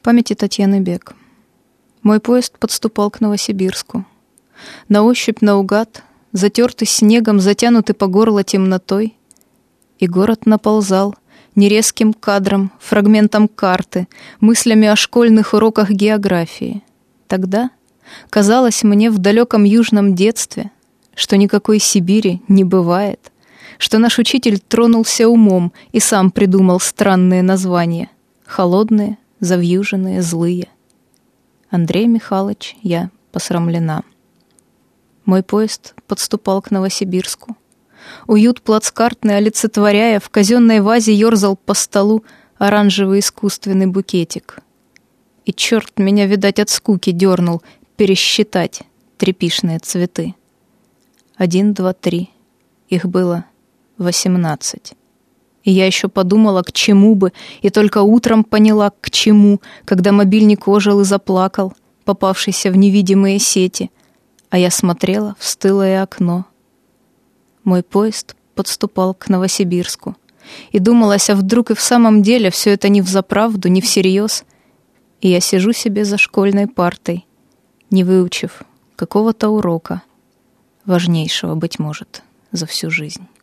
Памяти Татьяны Бек. Мой поезд подступал к Новосибирску. На ощупь наугад, затертый снегом, затянутый по горло темнотой, и город наползал нерезким кадром, фрагментом карты, мыслями о школьных уроках географии. Тогда казалось мне в далеком южном детстве, что никакой Сибири не бывает, что наш учитель тронулся умом и сам придумал странные названия — холодные, завьюженные, злые. Андрей Михайлович, я посрамлена. Мой поезд подступал к Новосибирску. Уют плацкартный олицетворяя, в казенной вазе ерзал по столу оранжевый искусственный букетик. И черт меня, видать, от скуки дернул пересчитать трепишные цветы. 1, 2, 3. Их было 18. И я еще подумала, к чему бы, и только утром поняла, к чему, когда мобильник ожил и заплакал, попавшийся в невидимые сети, а я смотрела в стылое окно. Мой поезд подступал к Новосибирску, и думалось, а вдруг и в самом деле все это не взаправду, не всерьез, и я сижу себе за школьной партой, не выучив какого-то урока, важнейшего, быть может, за всю жизнь.